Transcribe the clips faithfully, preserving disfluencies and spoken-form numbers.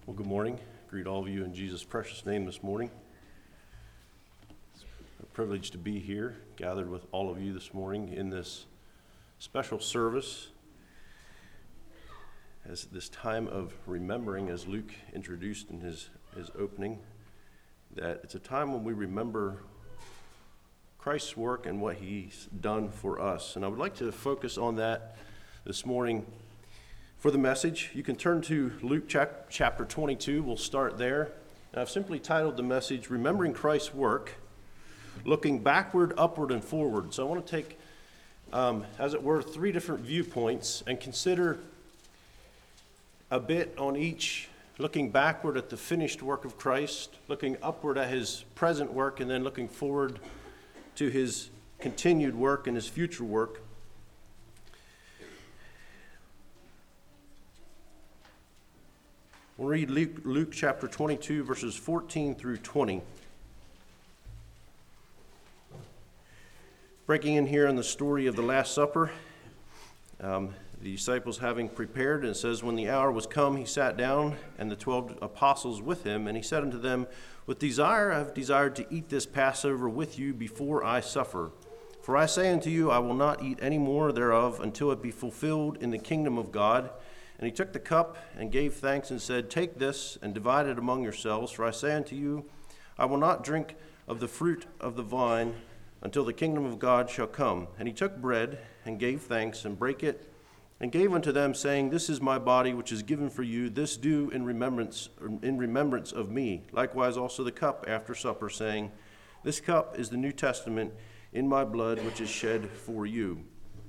Well, good morning. I greet all of you in Jesus' precious name this morning. It's a privilege to be here, gathered with all of you this morning in this special service, as this time of remembering, as Luke introduced in his, his opening, that it's a time when we remember Christ's work and what he's done for us. And I would like to focus on that this morning. For the message, you can turn to Luke chapter twenty-two. We'll start there. And I've simply titled the message, Remembering Christ's Work, Looking Backward, Upward, and Forward. So I want to take, um, as it were, three different viewpoints and consider a bit on each, looking backward at the finished work of Christ, looking upward at his present work, and then looking forward to his continued work and his future work. We'll read Luke, Luke chapter twenty-two, verses fourteen through twenty. Breaking in here in the story of the Last Supper, um, the disciples having prepared, and it says, when the hour was come, he sat down, and the twelve apostles with him, and he said unto them, with desire I have desired to eat this Passover with you before I suffer. For I say unto you, I will not eat any more thereof until it be fulfilled in the kingdom of God. And he took the cup and gave thanks and said, take this and divide it among yourselves. For I say unto you, I will not drink of the fruit of the vine until the kingdom of God shall come. And he took bread and gave thanks and brake it and gave unto them, saying, this is my body which is given for you. This do in remembrance, in remembrance of me. Likewise also the cup after supper, saying, this cup is the New Testament in my blood which is shed for you.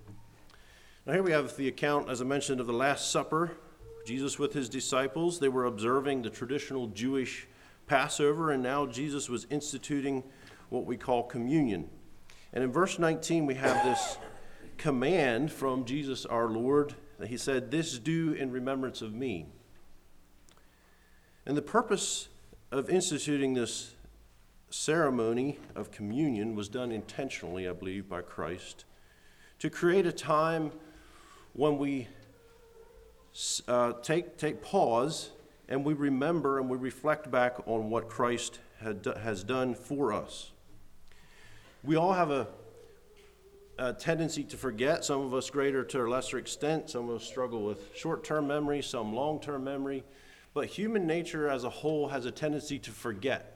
Now here we have the account, as I mentioned, of the Last Supper. Jesus with his disciples, they were observing the traditional Jewish Passover, and now Jesus was instituting what we call communion. And in verse nineteen, we have this command from Jesus our Lord that he said, this do in remembrance of me. And the purpose of instituting this ceremony of communion was done intentionally, I believe, by Christ, to create a time when we uh, take take pause and we remember and we reflect back on what Christ had, has done for us. We all have a, a tendency to forget, some of us greater to a lesser extent, some of us struggle with short-term memory, some long-term memory, but human nature as a whole has a tendency to forget.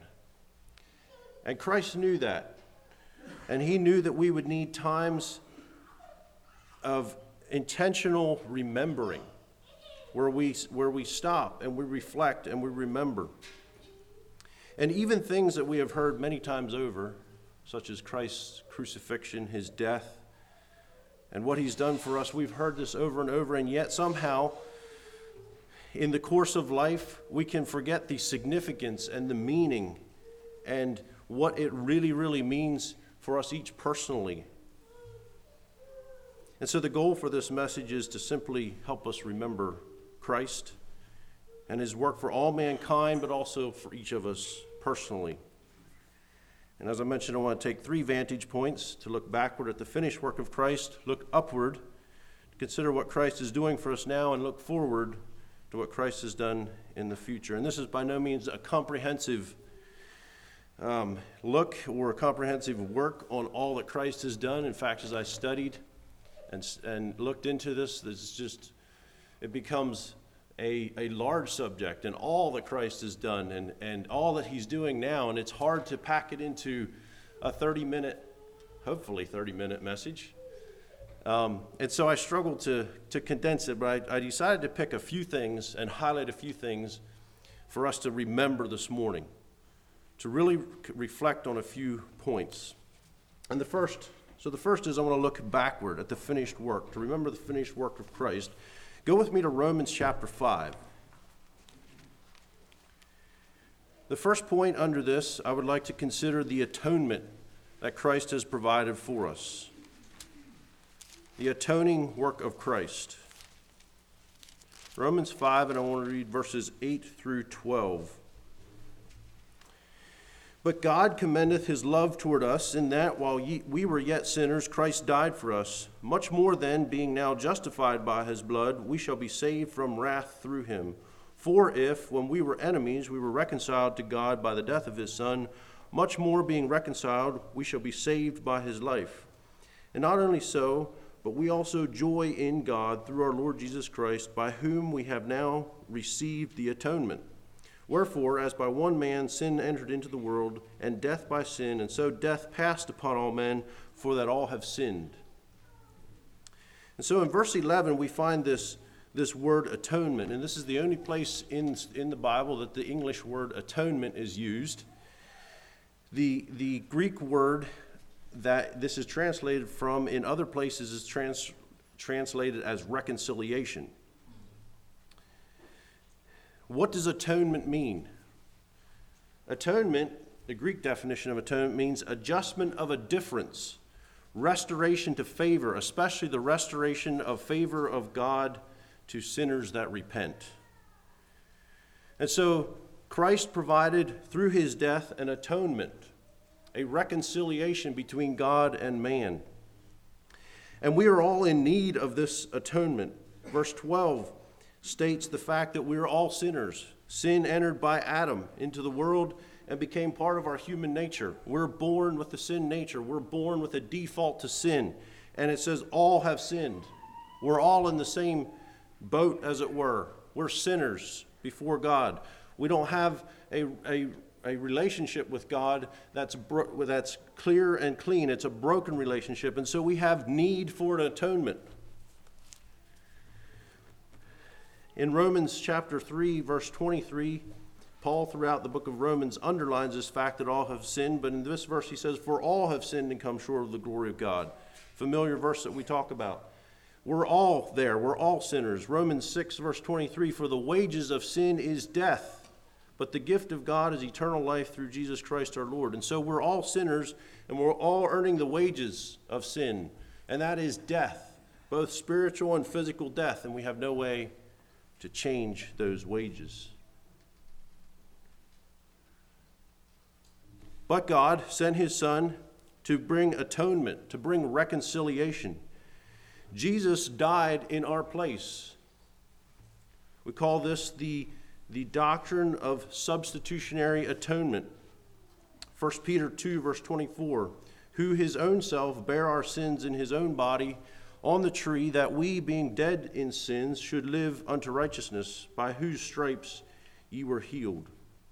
And Christ knew that, and he knew that we would need times of intentional remembering, where we where we stop and we reflect and we remember. And even things that we have heard many times over, such as Christ's crucifixion, his death, and what he's done for us, we've heard this over and over, and yet somehow in the course of life we can forget the significance and the meaning and what it really, really means for us each personally. And so the goal for this message is to simply help us remember Christ and his work for all mankind, but also for each of us personally. And as I mentioned, I want to take three vantage points: to look backward at the finished work of Christ, look upward, to consider what Christ is doing for us now, and look forward to what Christ has done in the future. And this is by no means a comprehensive um, look or a comprehensive work on all that Christ has done. In fact, as I studied And, and looked into this, this is just, it becomes a, a large subject, and all that Christ has done and, and all that he's doing now, and it's hard to pack it into a thirty-minute, hopefully thirty-minute message. Um, and so I struggled to, to condense it, but I, I decided to pick a few things and highlight a few things for us to remember this morning, to really reflect on a few points. And the first So the first is I want to look backward at the finished work, to remember the finished work of Christ. Go with me to Romans chapter five. The first point under this, I would like to consider the atonement that Christ has provided for us. The atoning work of Christ. Romans five, and I want to read verses eight through twelve. But God commendeth his love toward us, in that while ye, we were yet sinners, Christ died for us. Much more then, being now justified by his blood, we shall be saved from wrath through him. For if, when we were enemies, we were reconciled to God by the death of his Son, much more being reconciled, we shall be saved by his life. And not only so, but we also joy in God through our Lord Jesus Christ, by whom we have now received the atonement. Wherefore, as by one man sin entered into the world, and death by sin, and so death passed upon all men, for that all have sinned. And so in verse eleven, we find this, this word atonement, and this is the only place in, in the Bible that the English word atonement is used. The, the Greek word that this is translated from in other places is trans, translated as reconciliation. What does atonement mean? Atonement, the Greek definition of atonement, means adjustment of a difference, restoration to favor, especially the restoration of favor of God to sinners that repent. And so Christ provided through his death an atonement, a reconciliation between God and man. And we are all in need of this atonement. Verse twelve states the fact that we are all sinners. Sin entered by Adam into the world and became part of our human nature. We're born with the sin nature. We're born with a default to sin. And it says all have sinned. We're all in the same boat, as it were. We're sinners before God. We don't have a, a, a relationship with God that's, bro- that's clear and clean. It's a broken relationship. And so we have need for an atonement. In Romans chapter three, verse twenty-three, Paul, throughout the book of Romans, underlines this fact that all have sinned. But in this verse, he says, for all have sinned and come short of the glory of God. Familiar verse that we talk about. We're all there. We're all sinners. Romans six, verse twenty-three, for the wages of sin is death, but the gift of God is eternal life through Jesus Christ our Lord. And so we're all sinners, and we're all earning the wages of sin, and that is death, both spiritual and physical death, and we have no way to change those wages. But God sent his Son to bring atonement, to bring reconciliation. Jesus died in our place. We call this the, the doctrine of substitutionary atonement. First Peter two, verse twenty-four, who his own self bare our sins in his own body on the tree, that we, being dead in sins, should live unto righteousness, by whose stripes ye were healed.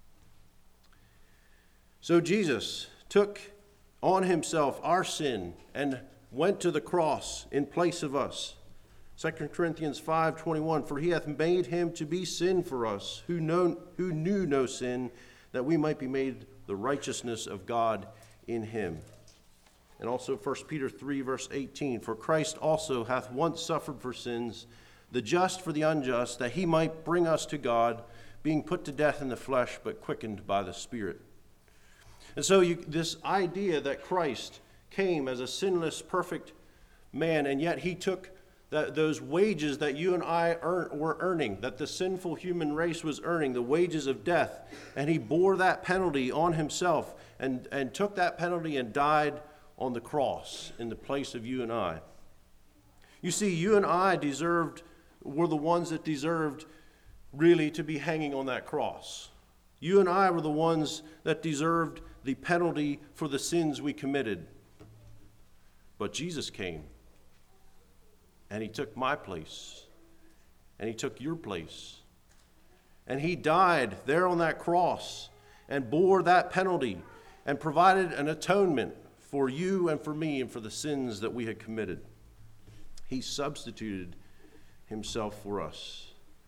So Jesus took on himself our sin and went to the cross in place of us. Second Corinthians five twenty-one, for he hath made him to be sin for us, who, know, who knew no sin, that we might be made the righteousness of God in him. And also First Peter three, verse eighteen, for Christ also hath once suffered for sins, the just for the unjust, that he might bring us to God, being put to death in the flesh, but quickened by the Spirit. And so you, this idea that Christ came as a sinless, perfect man, and yet he took that, those wages that you and I earn, were earning, that the sinful human race was earning, the wages of death, and he bore that penalty on himself and, and took that penalty and died on the cross in the place of you and I. You see, you and I deserved, were the ones that deserved really to be hanging on that cross. You and I were the ones that deserved the penalty for the sins we committed. But Jesus came, and he took my place, and he took your place, and he died there on that cross and bore that penalty and provided an atonement for you and for me and for the sins that we had committed. He substituted himself for us.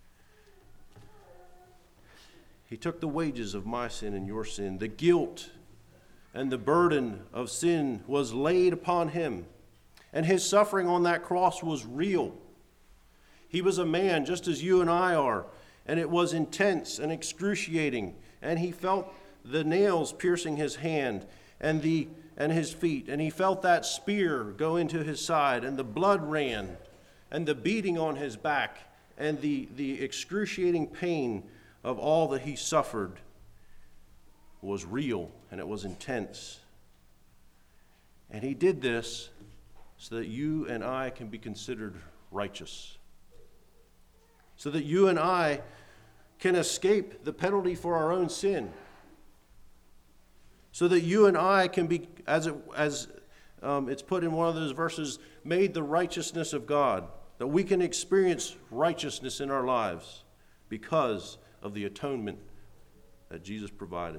He took the wages of my sin and your sin. The guilt and the burden of sin was laid upon him. And his suffering on that cross was real. He was a man just as you and I are. And it was intense and excruciating. And he felt the nails piercing his hand and the and his feet. And he felt that spear go into his side. And the blood ran. And the beating on his back. And the, the excruciating pain of all that he suffered was real, and it was intense. And he did this so that you and I can be considered righteous. So that you and I can escape the penalty for our own sin, so that you and I can be, as it, as um, it's put in one of those verses, made the righteousness of God, that we can experience righteousness in our lives because of the atonement that Jesus provided.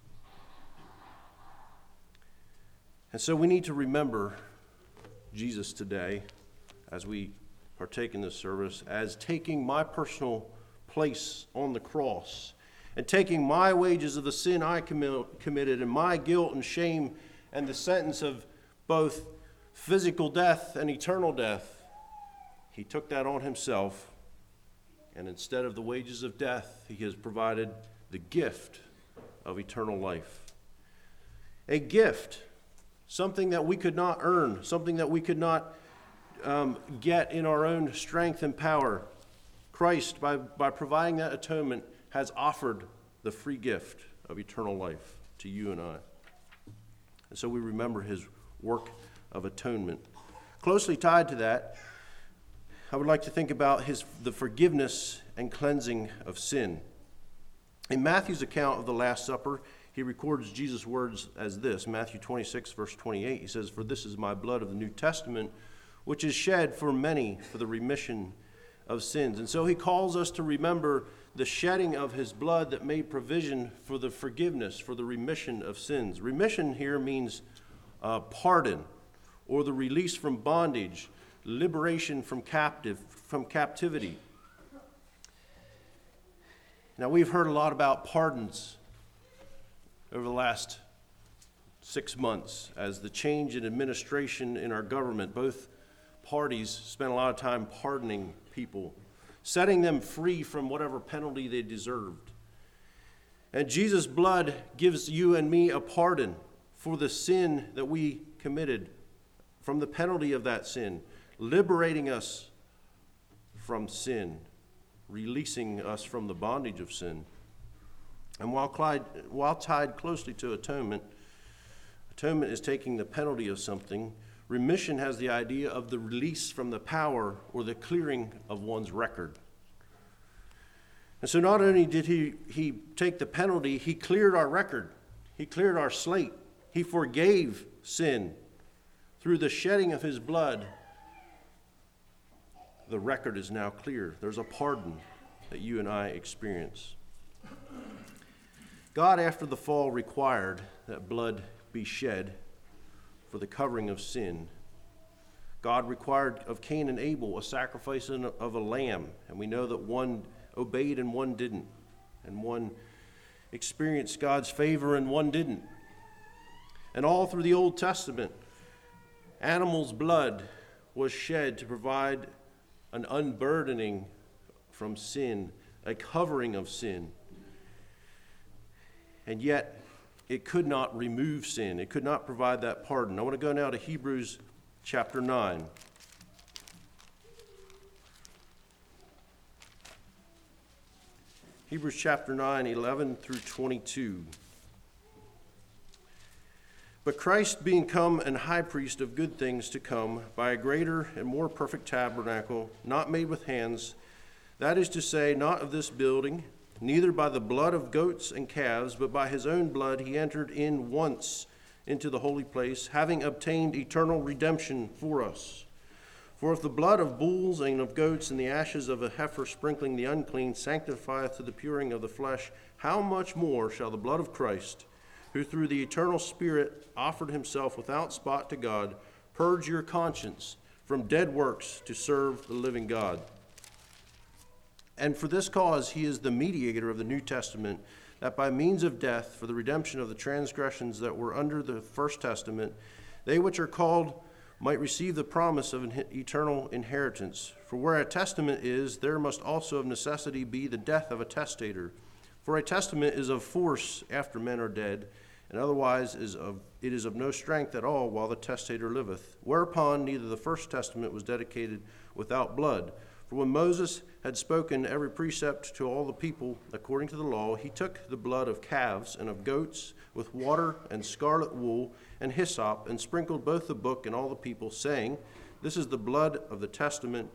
And so we need to remember Jesus today as we partake in this service as taking my personal place on the cross and taking my wages of the sin I committed and my guilt and shame and the sentence of both physical death and eternal death. He took that on himself, and instead of the wages of death, he has provided the gift of eternal life. A gift, something that we could not earn, something that we could not um, get in our own strength and power. Christ, by, by providing that atonement, has offered the free gift of eternal life to you and I. And so we remember his work of atonement. Closely tied to that, I would like to think about his the forgiveness and cleansing of sin. In Matthew's account of the Last Supper, he records Jesus' words as this, Matthew twenty-six, verse twenty-eight. He says, "For this is my blood of the New Testament, which is shed for many for the remission of sins." And so he calls us to remember the shedding of his blood that made provision for the forgiveness, for the remission of sins. Remission here means uh, pardon, or the release from bondage, liberation from captive from captivity. Now, we've heard a lot about pardons over the last six months as the change in administration in our government. Both parties spent a lot of time pardoning people, setting them free from whatever penalty they deserved. And Jesus' blood gives you and me a pardon for the sin that we committed, from the penalty of that sin, liberating us from sin, releasing us from the bondage of sin. And while, Clyde, while tied closely to atonement, atonement is taking the penalty of something. Remission has the idea of the release from the power or the clearing of one's record. And so not only did he, he take the penalty, he cleared our record. He cleared our slate. He forgave sin. Through the shedding of his blood, the record is now clear. There's a pardon that you and I experience. God, after the fall, required that blood be shed for the covering of sin. God required of Cain and Abel a sacrifice of a lamb, and we know that one obeyed and one didn't, and one experienced God's favor and one didn't. And all through the Old Testament, animals' blood was shed to provide an unburdening from sin, a covering of sin. And yet, it could not remove sin. It could not provide that pardon. I want to go now to Hebrews chapter nine. Hebrews chapter nine, eleven through twenty-two. "But Christ, being come an high priest of good things to come, by a greater and more perfect tabernacle, not made with hands, that is to say, not of this building, neither by the blood of goats and calves, but by his own blood he entered in once into the holy place, having obtained eternal redemption for us. For if the blood of bulls and of goats and the ashes of a heifer sprinkling the unclean sanctifieth to the puring of the flesh, how much more shall the blood of Christ, who through the eternal Spirit offered himself without spot to God, purge your conscience from dead works to serve the living God? And for this cause he is the mediator of the New Testament, that by means of death, for the redemption of the transgressions that were under the first testament, they which are called might receive the promise of an eternal inheritance. For where a testament is, there must also of necessity be the death of a testator. For a testament is of force after men are dead, and otherwise is of, it is of no strength at all while the testator liveth. Whereupon neither the first testament was dedicated without blood. For when Moses had spoken every precept to all the people according to the law, he took the blood of calves and of goats with water and scarlet wool and hyssop, and sprinkled both the book and all the people, saying, This is the blood of the testament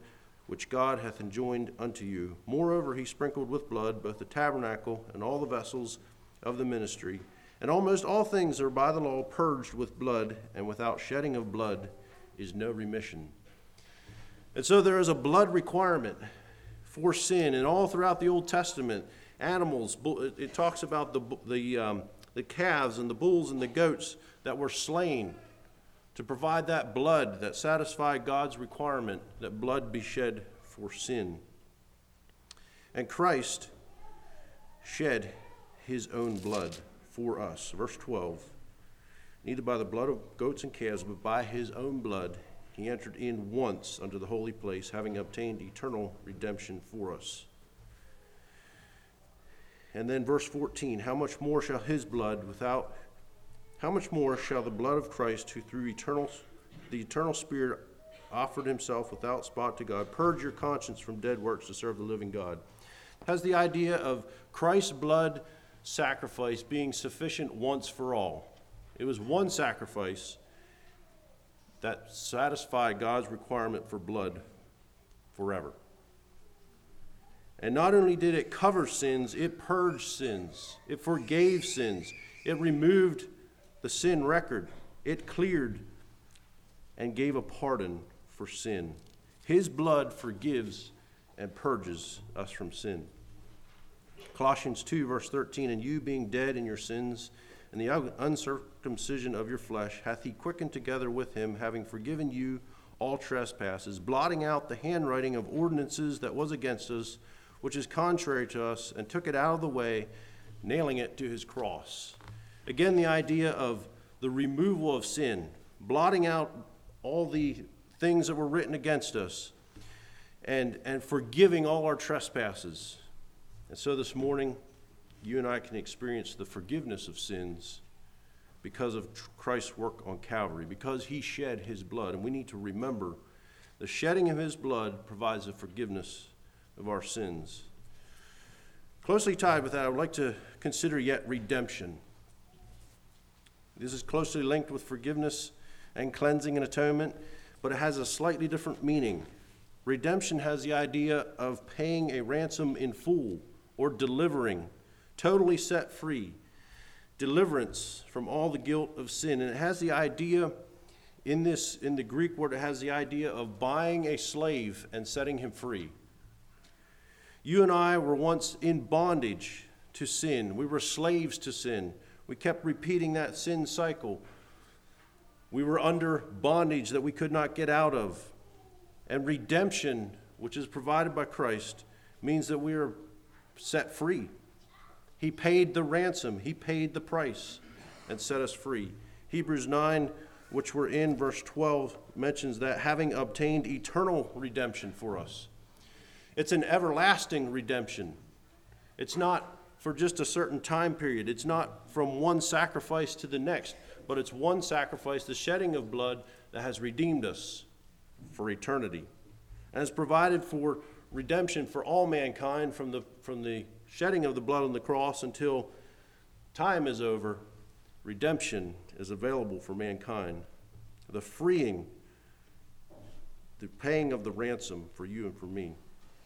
which God hath enjoined unto you. Moreover, he sprinkled with blood both the tabernacle and all the vessels of the ministry. And almost all things are by the law purged with blood, and without shedding of blood is no remission. And so there is a blood requirement for sin, and all throughout the Old Testament, animals, it talks about the the um, the calves and the bulls and the goats that were slain to provide that blood that satisfied God's requirement that blood be shed for sin. And Christ shed his own blood for us. Verse twelve, neither by the blood of goats and calves, but by his own blood he entered in once unto the holy place, having obtained eternal redemption for us. And then verse fourteen, how much more shall his blood without, how much more shall the blood of Christ, who through eternal, the eternal Spirit offered himself without spot to God, purge your conscience from dead works to serve the living God. It has the idea of Christ's blood sacrifice being sufficient once for all. It was one sacrifice that satisfied God's requirement for blood forever. And not only did it cover sins, it purged sins. It forgave sins. It removed the sin record. It cleared and gave a pardon for sin. His blood forgives and purges us from sin. Colossians two, verse thirteen, and you being dead in your sins and the uncircumcision of your flesh, hath he quickened together with him, having forgiven you all trespasses, blotting out the handwriting of ordinances that was against us, which is contrary to us, and took it out of the way, nailing it to his cross. Again, the idea of the removal of sin, blotting out all the things that were written against us, and, and forgiving all our trespasses. And so this morning, you and I can experience the forgiveness of sins because of Christ's work on Calvary, because he shed his blood. And we need to remember the shedding of his blood provides the forgiveness of our sins. Closely tied with that, I would like to consider yet redemption. This is closely linked with forgiveness and cleansing and atonement, but it has a slightly different meaning. Redemption has the idea of paying a ransom in full or delivering, totally set free, deliverance from all the guilt of sin. And it has the idea, in this, in the Greek word, it has the idea of buying a slave and setting him free. You and I were once in bondage to sin. We were slaves to sin. We kept repeating that sin cycle. We were under bondage that we could not get out of. And redemption, which is provided by Christ, means that we are set free. He paid the ransom. He paid the price and set us free. Hebrews nine, which we're in, verse twelve, mentions that having obtained eternal redemption for us. It's an everlasting redemption. It's not for just a certain time period. It's not from one sacrifice to the next, but it's one sacrifice, the shedding of blood, that has redeemed us for eternity. And has provided for redemption for all mankind from the, from the shedding of the blood on the cross until time is over. Redemption is available for mankind. The freeing, the paying of the ransom for you and for me.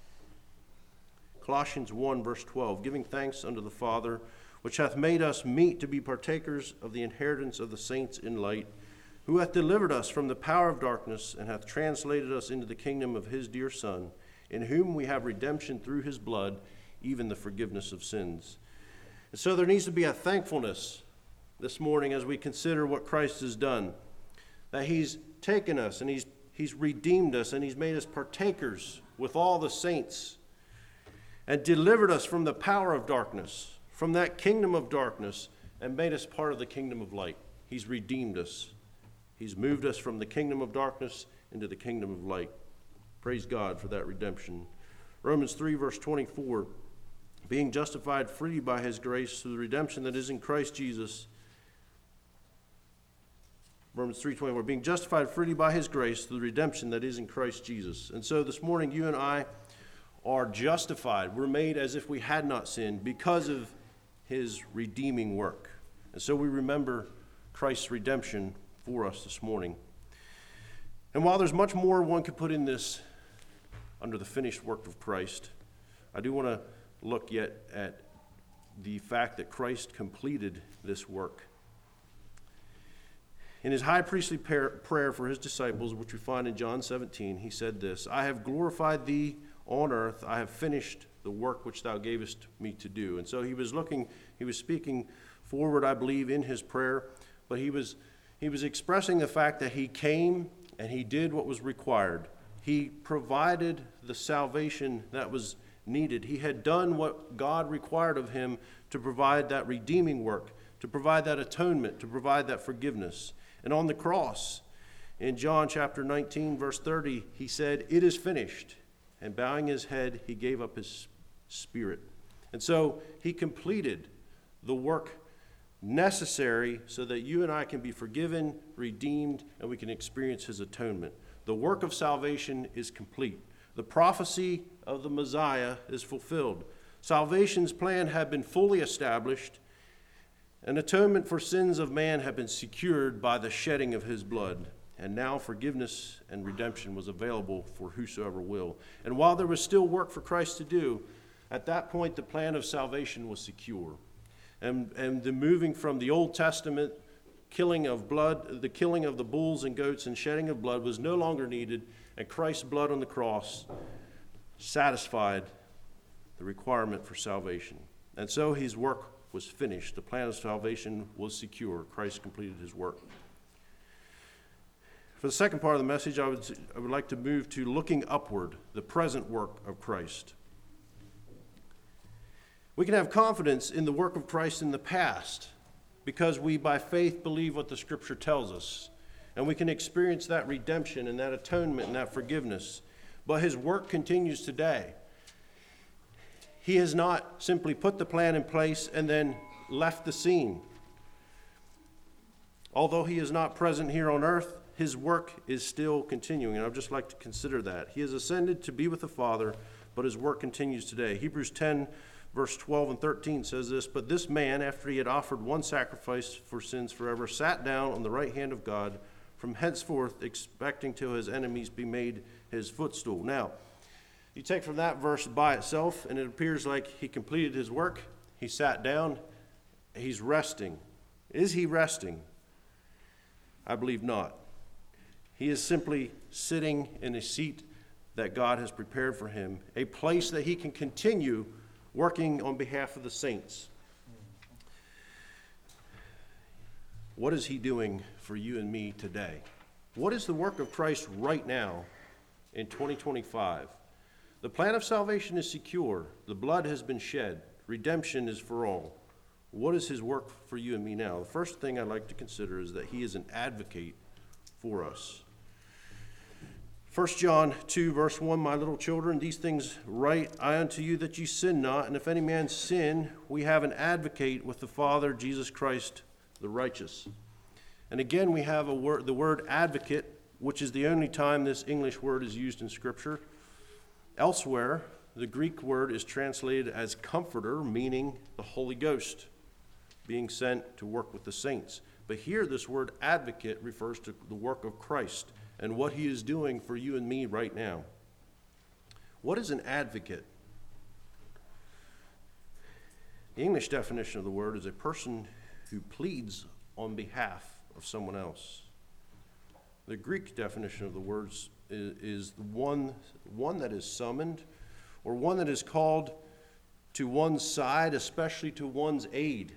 Colossians one, verse twelve, giving thanks unto the Father, which hath made us meet to be partakers of the inheritance of the saints in light, who hath delivered us from the power of darkness, and hath translated us into the kingdom of his dear Son, in whom we have redemption through his blood, even the forgiveness of sins. And so there needs to be a thankfulness this morning as we consider what Christ has done, that he's taken us and he's, he's redeemed us and he's made us partakers with all the saints, and delivered us from the power of darkness, from that kingdom of darkness, and made us part of the kingdom of light. He's redeemed us. He's moved us from the kingdom of darkness into the kingdom of light. Praise God for that redemption. Romans three, verse twenty-four, being justified freely by his grace through the redemption that is in Christ Jesus. Romans three twenty-four, being justified freely by his grace through the redemption that is in Christ Jesus. And so this morning, you and I are justified. We're made as if we had not sinned because of his redeeming work. And so we remember Christ's redemption for us this morning. And while there's much more one could put in this under the finished work of Christ, I do want to look yet at the fact that Christ completed this work. In his high priestly prayer for his disciples, which we find in John seventeen, he said this, I have glorified thee on earth, I have finished the work which thou gavest me to do. And so he was looking, he was speaking forward, I believe, in his prayer, but he was he was expressing the fact that he came and he did what was required. He provided the salvation that was needed. He had done what God required of him to provide that redeeming work, to provide that atonement, to provide that forgiveness. And on the cross, in John chapter nineteen, verse thirty, he said, it is finished. And bowing his head, he gave up his spirit. And so he completed the work necessary so that you and I can be forgiven, redeemed, and we can experience his atonement. The work of salvation is complete. The prophecy of the Messiah is fulfilled. Salvation's plan had been fully established. An atonement for sins of man had been secured by the shedding of his blood. And now forgiveness and redemption was available for whosoever will. And while there was still work for Christ to do, at that point the plan of salvation was secure. And, and the moving from the Old Testament killing of blood, the killing of the bulls and goats and shedding of blood was no longer needed, and Christ's blood on the cross satisfied the requirement for salvation. And so his work was finished. The plan of salvation was secure. Christ completed his work. For the second part of the message, I would, I would like to move to looking upward, the present work of Christ. We can have confidence in the work of Christ in the past because we, by faith, believe what the Scripture tells us. And we can experience that redemption and that atonement and that forgiveness. But his work continues today. He has not simply put the plan in place and then left the scene. Although he is not present here on earth, his work is still continuing. And I'd just like to consider that. He has ascended to be with the Father, but his work continues today. Hebrews ten, verse twelve and thirteen says this, but this man, after he had offered one sacrifice for sins forever, sat down on the right hand of God, from henceforth expecting till his enemies be made his footstool. Now, you take from that verse by itself, and it appears like he completed his work. He sat down. He's resting. Is he resting? I believe not. He is simply sitting in a seat that God has prepared for him, a place that he can continue working on behalf of the saints. What is he doing for you and me today? What is the work of Christ right now in twenty twenty-five? The plan of salvation is secure. The blood has been shed. Redemption is for all. What is his work for you and me now? The first thing I'd like to consider is that he is an advocate for us. First John two, verse one, my little children, these things write I unto you that ye sin not. And if any man sin, we have an advocate with the Father, Jesus Christ, the righteous. And again, we have a word, the word advocate, which is the only time this English word is used in Scripture. Elsewhere, the Greek word is translated as comforter, meaning the Holy Ghost being sent to work with the saints. But here, this word advocate refers to the work of Christ and what he is doing for you and me right now. What is an advocate? The English definition of the word is a person who pleads on behalf of someone else. The Greek definition of the words is, is one, one that is summoned or one that is called to one's side, especially to one's aid.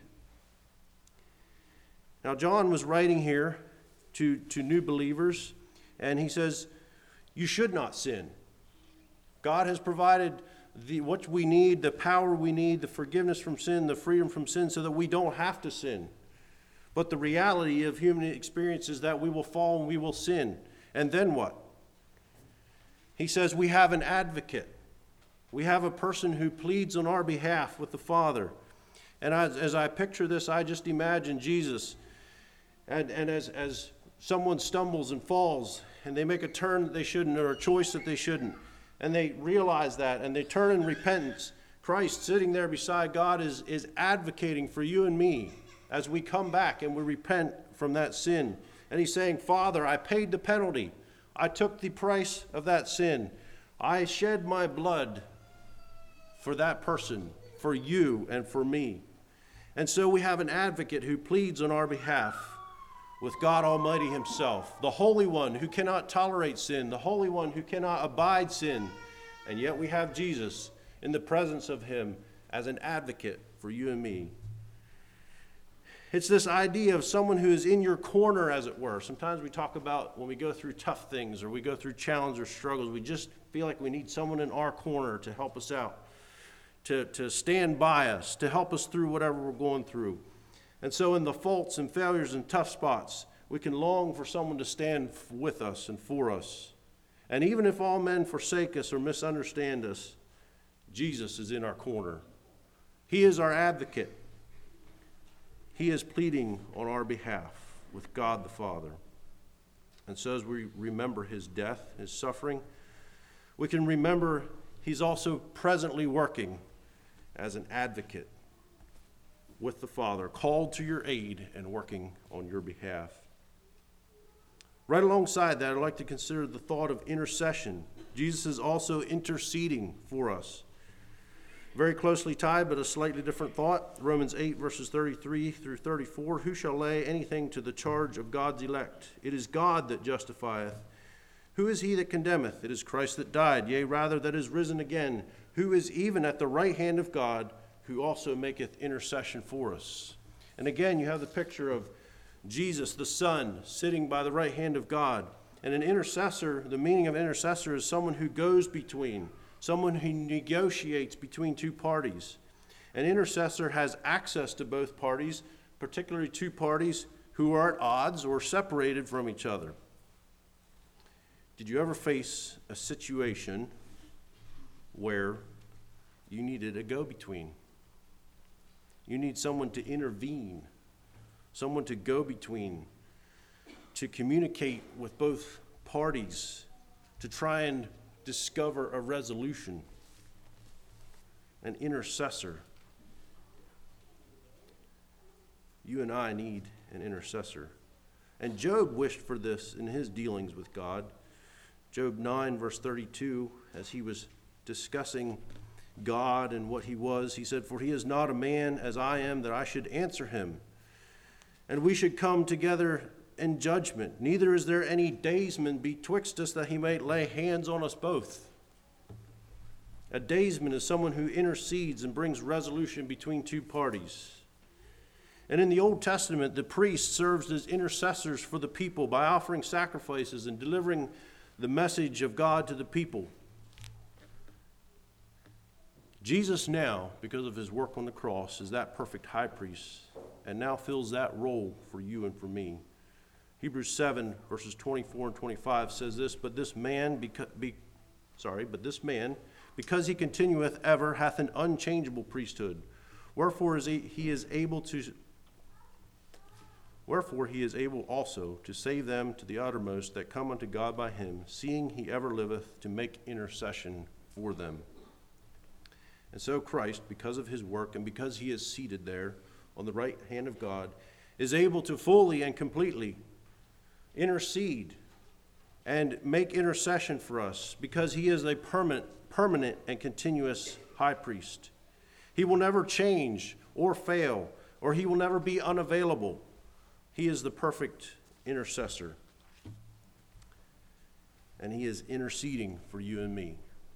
Now, John was writing here to, to new believers, and he says, you should not sin. God has provided the, what we need, the power we need, the forgiveness from sin, the freedom from sin, so that we don't have to sin. But the reality of human experience is that we will fall and we will sin. And then what? He says we have an advocate. We have a person who pleads on our behalf with the Father. And as, as I picture this, I just imagine Jesus. And, and as, as someone stumbles and falls, and they make a turn that they shouldn't, or a choice that they shouldn't, and they realize that, and they turn in repentance, Christ sitting there beside God is, is advocating for you and me as we come back and we repent from that sin. And he's saying, Father, I paid the penalty. I took the price of that sin. I shed my blood for that person, for you and for me. And so we have an advocate who pleads on our behalf with God Almighty himself, the Holy One who cannot tolerate sin, the Holy One who cannot abide sin. And yet we have Jesus in the presence of him as an advocate for you and me. It's this idea of someone who is in your corner, as it were. Sometimes we talk about when we go through tough things or we go through challenges or struggles, we just feel like we need someone in our corner to help us out, to, to stand by us, to help us through whatever we're going through. And so in the faults and failures and tough spots, we can long for someone to stand with us and for us. And even if all men forsake us or misunderstand us, Jesus is in our corner. He is our advocate. He is pleading on our behalf with God the Father. And so as we remember his death, his suffering, we can remember he's also presently working as an advocate with the Father, called to your aid and working on your behalf. Right alongside that, I'd like to consider the thought of intercession. Jesus is also interceding for us. Very closely tied, but a slightly different thought. Romans eight, verses thirty-three through thirty-four. Who shall lay anything to the charge of God's elect? It is God that justifieth. Who is he that condemneth? It is Christ that died, yea, rather that is risen again, who is even at the right hand of God, who also maketh intercession for us. And again, you have the picture of Jesus, the Son, sitting by the right hand of God. And an intercessor, the meaning of intercessor is someone who goes between, someone who negotiates between two parties. An intercessor has access to both parties, particularly two parties who are at odds or separated from each other. Did you ever face a situation where you needed a go-between? You need someone to intervene, someone to go between, to communicate with both parties, to try and discover a resolution. An intercessor. You and I need an intercessor. And Job wished for this in his dealings with God. Job nine, verse thirty-two, as he was discussing God and what he was, he said, "For he is not a man as I am, that I should answer him. And we should come together in judgment. Neither is there any daysman betwixt us, that he may lay hands on us both." A daysman is someone who intercedes and brings resolution between two parties. And in the Old Testament, the priest serves as intercessors for the people by offering sacrifices and delivering the message of God to the people. Jesus now, because of his work on the cross, is that perfect high priest and now fills that role for you and for me. Hebrews seven, verses twenty-four and twenty-five says this, but this man, beca- be, sorry, but this man, because he continueth ever, hath an unchangeable priesthood. Wherefore is he, he is able to Wherefore he is able also to save them to the uttermost that come unto God by him, seeing he ever liveth to make intercession for them. And so Christ, because of his work and because he is seated there on the right hand of God, is able to fully and completely intercede and make intercession for us, because he is a permanent, permanent and continuous high priest. He will never change or fail, or he will never be unavailable. He is the perfect intercessor, and he is interceding for you and me.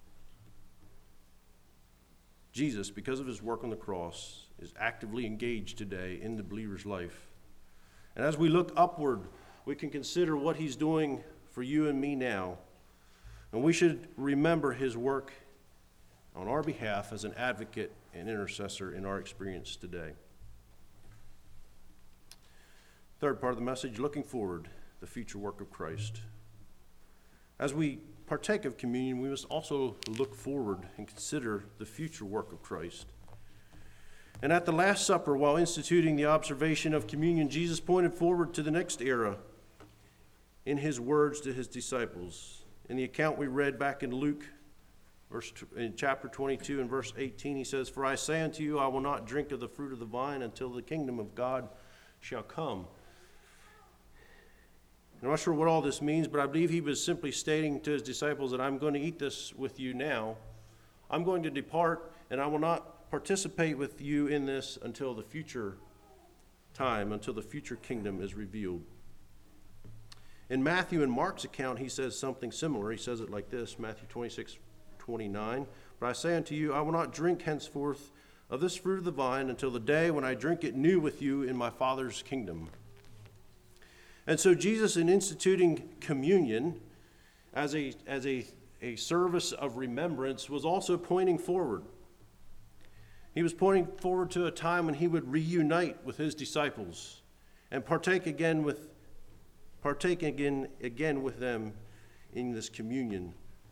Jesus, because of his work on the cross, is actively engaged today in the believer's life. And as we look upward, we can consider what he's doing for you and me now. And we should remember his work on our behalf as an advocate and intercessor in our experience today. Third part of the message, looking forward, the future work of Christ. As we partake of communion, we must also look forward and consider the future work of Christ. And at the Last Supper, while instituting the observation of communion, Jesus pointed forward to the next era in his words to his disciples. In the account we read back in Luke, verse in chapter twenty-two and verse eighteen, he says, "For I say unto you, I will not drink of the fruit of the vine until the kingdom of God shall come." I'm not sure what all this means, but I believe he was simply stating to his disciples that I'm going to eat this with you now. I'm going to depart, and I will not participate with you in this until the future time, until the future kingdom is revealed. In Matthew and Mark's account, he says something similar. He says it like this, Matthew twenty-six, twenty-nine. But I say unto you, I will not drink henceforth of this fruit of the vine until the day when I drink it new with you in my Father's kingdom. And so Jesus, in instituting communion as a, as a, a service of remembrance, was also pointing forward. He was pointing forward to a time when he would reunite with his disciples and partake again with partake again, again with them in this communion.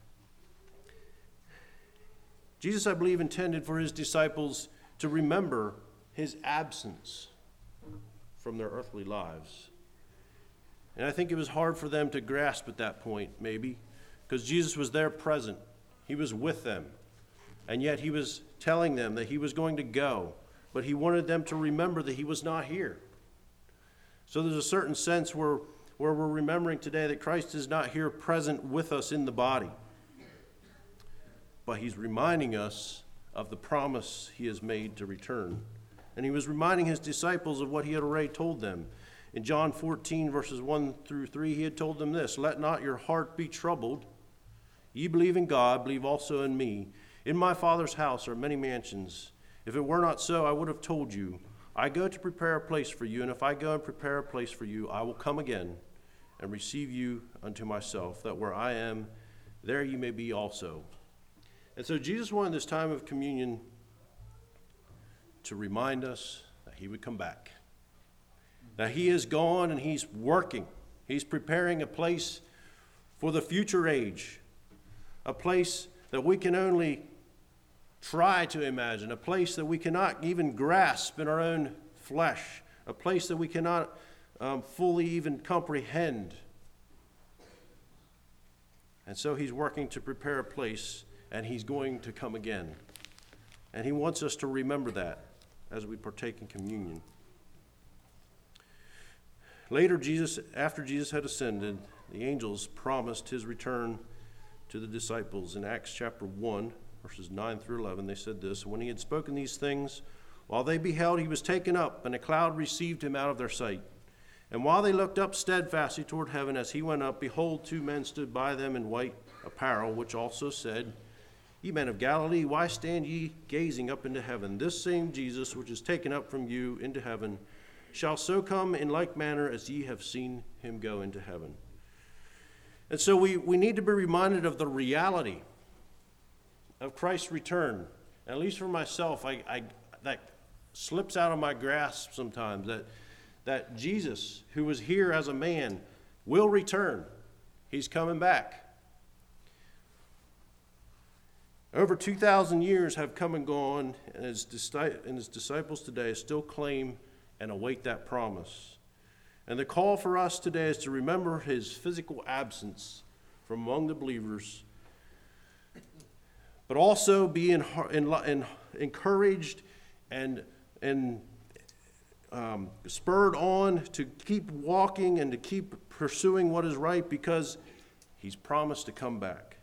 Jesus, I believe, intended for his disciples to remember his absence from their earthly lives. And I think it was hard for them to grasp at that point, maybe, because Jesus was there present. He was with them. And yet he was telling them that he was going to go, but he wanted them to remember that he was not here. So there's a certain sense where, where we're remembering today that Christ is not here present with us in the body. But he's reminding us of the promise he has made to return. And he was reminding his disciples of what he had already told them. In John fourteen, verses one through three, he had told them this, "Let not your heart be troubled. Ye believe in God, believe also in me. In my Father's house are many mansions. If it were not so, I would have told you. I go to prepare a place for you, and if I go and prepare a place for you, I will come again and receive you unto myself, that where I am, there you may be also." And so Jesus wanted this time of communion to remind us that he would come back. Now he is gone and he's working. He's preparing a place for the future age, a place that we can only try to imagine, a place that we cannot even grasp in our own flesh, a place that we cannot um, fully even comprehend. And so he's working to prepare a place, and he's going to come again. And he wants us to remember that as we partake in communion. Later, Jesus, after Jesus had ascended, the angels promised his return to the disciples. In Acts chapter one, verses nine through eleven, they said this, "When he had spoken these things, while they beheld, he was taken up, and a cloud received him out of their sight. And while they looked up steadfastly toward heaven as he went up, behold, two men stood by them in white apparel, which also said, Ye men of Galilee, why stand ye gazing up into heaven? This same Jesus, which is taken up from you into heaven, shall so come in like manner as ye have seen him go into heaven." And so we, we need to be reminded of the reality of Christ's return. At least for myself, I, I that slips out of my grasp sometimes, that, that Jesus, who was here as a man, will return. He's coming back. Over two thousand years have come and gone, and his, and his disciples today still claim and await that promise. And the call for us today is to remember his physical absence from among the believers, but also be in, in, in, encouraged and, and um, spurred on to keep walking and to keep pursuing what is right, because he's promised to come back.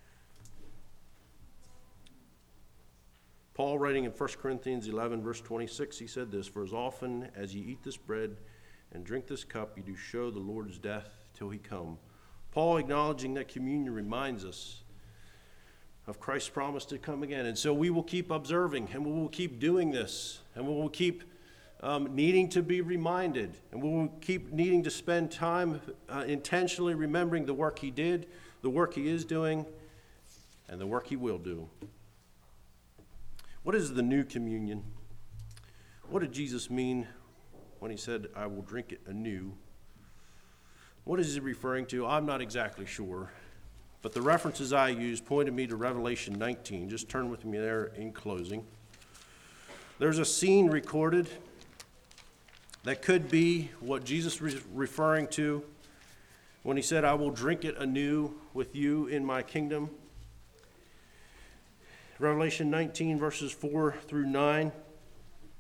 Paul, writing in First Corinthians eleven, verse twenty-six, he said this, "For as often as ye eat this bread and drink this cup, you do show the Lord's death till he come." Paul, acknowledging that communion reminds us of Christ's promise to come again. And so we will keep observing, and we will keep doing this, and we will keep um, needing to be reminded, and we will keep needing to spend time uh, intentionally remembering the work he did, the work he is doing, and the work he will do. What is the new communion? What did Jesus mean when he said, "I will drink it anew"? What is he referring to? I'm not exactly sure. But the references I used pointed me to Revelation nineteen. Just turn with me there in closing. There's a scene recorded that could be what Jesus was referring to when he said, "I will drink it anew with you in my kingdom." Revelation nineteen, verses four through nine.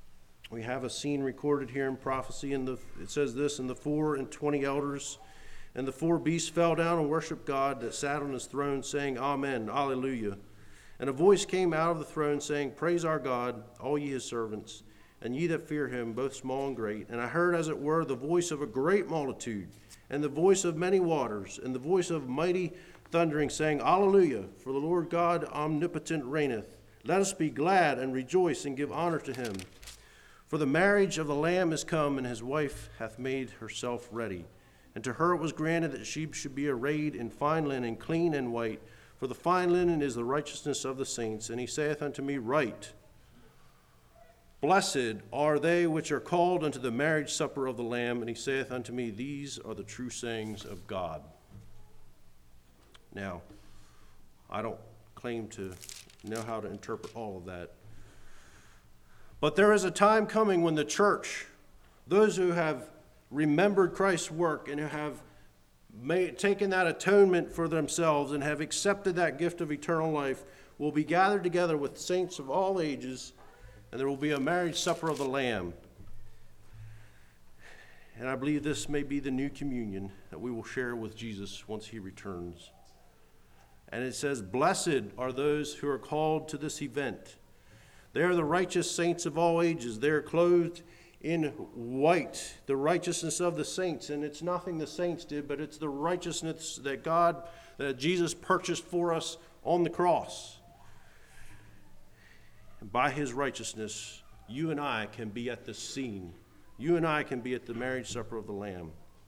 We have a scene recorded here in prophecy. And it says this, "And the four and twenty elders And the four beasts fell down and worshiped God that sat on his throne, saying, Amen, Alleluia. And a voice came out of the throne, saying, Praise our God, all ye his servants, and ye that fear him, both small and great. And I heard, as it were, the voice of a great multitude, and the voice of many waters, and the voice of mighty thundering, saying, Alleluia, for the Lord God omnipotent reigneth. Let us be glad and rejoice and give honor to him. For the marriage of the Lamb is come, and his wife hath made herself ready. And to her it was granted that she should be arrayed in fine linen, clean and white. For the fine linen is the righteousness of the saints. And he saith unto me, Write, Blessed are they which are called unto the marriage supper of the Lamb. And he saith unto me, These are the true sayings of God. Now, I don't claim to know how to interpret all of that. But there is a time coming when the church, those who have remembered Christ's work and who have made, taken that atonement for themselves and have accepted that gift of eternal life, will be gathered together with saints of all ages, and there will be a marriage supper of the Lamb. And I believe this may be the new communion that we will share with Jesus once he returns. And it says, Blessed are those who are called to this event. They are the righteous saints of all ages. They are clothed in white, the righteousness of the saints. And it's nothing the saints did, but it's the righteousness that God, that Jesus purchased for us on the cross. And by his righteousness, you and I can be at the scene. You and I can be at the marriage supper of the Lamb.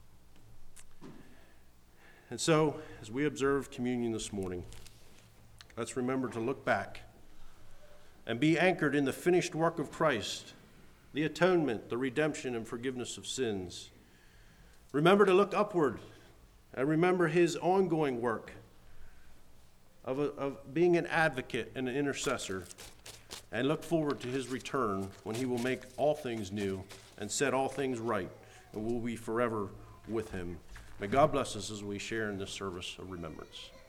And so, as we observe communion this morning, let's remember to look back and be anchored in the finished work of Christ, the atonement, the redemption, and forgiveness of sins. Remember to look upward and remember his ongoing work of, a, of being an advocate and an intercessor, and look forward to his return when he will make all things new and set all things right, and we'll be forever with him. May God bless us as we share in this service of remembrance.